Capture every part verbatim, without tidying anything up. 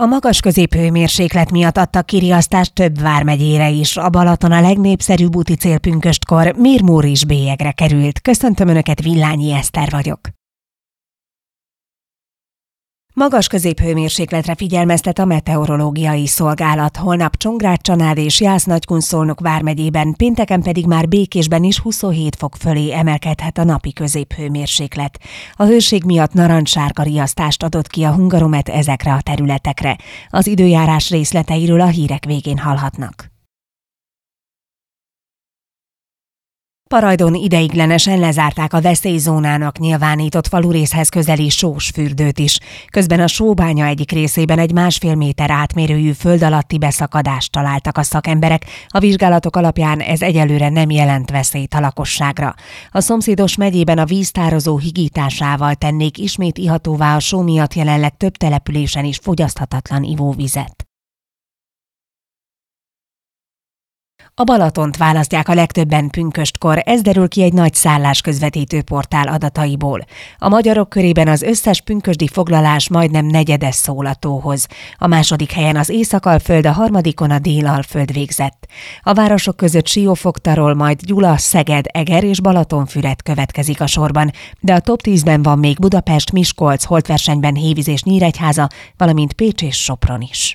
A magas középhőmérséklet miatt adtak kiriasztást több vármegyére is. A Balaton a legnépszerűbb úti cél pünköstkor. Mirmúr is bélyegre került. Köszöntöm Önöket, Villányi Eszter vagyok. Magas középhőmérsékletre figyelmeztet a meteorológiai szolgálat. Holnap Csongrád-Csanád és Jász-Nagykun-Szolnok vármegyében, pénteken pedig már Békésben is huszonhét fok fölé emelkedhet a napi középhőmérséklet. A hőség miatt narancssárga riasztást adott ki a Hungaromet ezekre a területekre. Az időjárás részleteiről a hírek végén hallhatnak. Parajdon ideiglenesen lezárták a veszélyzónának nyilvánított falurészhez közeli sósfürdőt is. Közben a sóbánya egyik részében egy másfél méter átmérőjű föld alatti beszakadást találtak a szakemberek. A vizsgálatok alapján ez egyelőre nem jelent veszélyt a lakosságra. A szomszédos megyében a víztározó higításával tennék ismét ihatóvá a só miatt jelenleg több településen is fogyaszthatatlan ivóvizet. A Balatont választják a legtöbben pünköstkor, ez derül ki egy nagy szállás közvetítő portál adataiból. A magyarok körében az összes pünkösdi foglalás majdnem negyedes szól a tóhoz. A második helyen az Észak-Alföld, a harmadikon a Dél-Alföld végzett. A városok között Siófoktarol, majd Gyula, Szeged, Eger és Balatonfüred következik a sorban, de a top tízben van még Budapest, Miskolc, holtversenyben Hévíz és Nyíregyháza, valamint Pécs és Sopron is.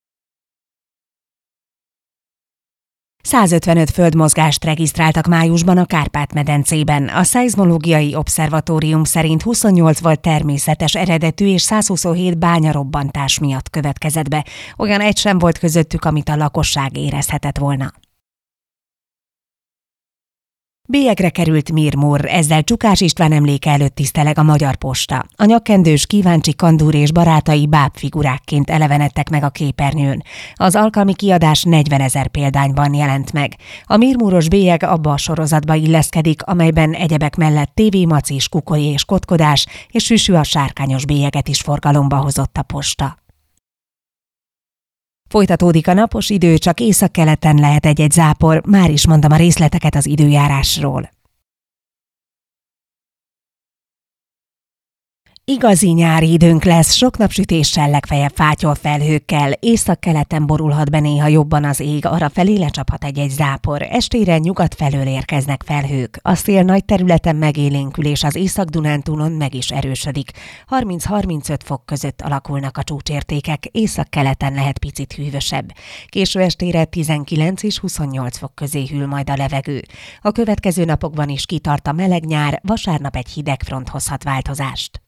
százötvenöt földmozgást regisztráltak májusban a Kárpát-medencében. A Szeizmológiai Obszervatórium szerint huszonnyolc volt természetes eredetű és százhuszonhét bányarobbantás miatt következett be. Olyan egy sem volt közöttük, amit a lakosság érezhetett volna. Bélyegre került Mirmúr, ezzel Csukás István emléke előtt tiszteleg a Magyar Posta. A nyakkendős Kíváncsi Kandúr és barátai bábfigurákként elevenedtek meg a képernyőn. Az alkalmi kiadás negyvenezer példányban jelent meg. A mirmúros bélyeg abba a sorozatba illeszkedik, amelyben egyebek mellett tévémacis, kukoly és kotkodás és Süsü a sárkányos bélyeget is forgalomba hozott a posta. Folytatódik a napos idő, csak északkeleten lehet egy-egy zápor, már is mondom a részleteket az időjárásról. Igazi nyári időnk lesz, sok napsütéssel, legfeljebb fátyol felhőkkel, északkeleten borulhat be néha jobban az ég, arrafelé lecsaphat egy-egy zápor, estére nyugat felől érkeznek felhők. A szél nagy területen megélénkül és az Észak-Dunántúlon meg is erősödik. harminc-harmincöt fok között alakulnak a csúcsértékek, északkeleten lehet picit hűvösebb. Késő estére tizenkilenc és huszonnyolc fok közé hűl majd a levegő. A következő napokban is kitart a meleg nyár, vasárnap egy hideg front hozhat változást.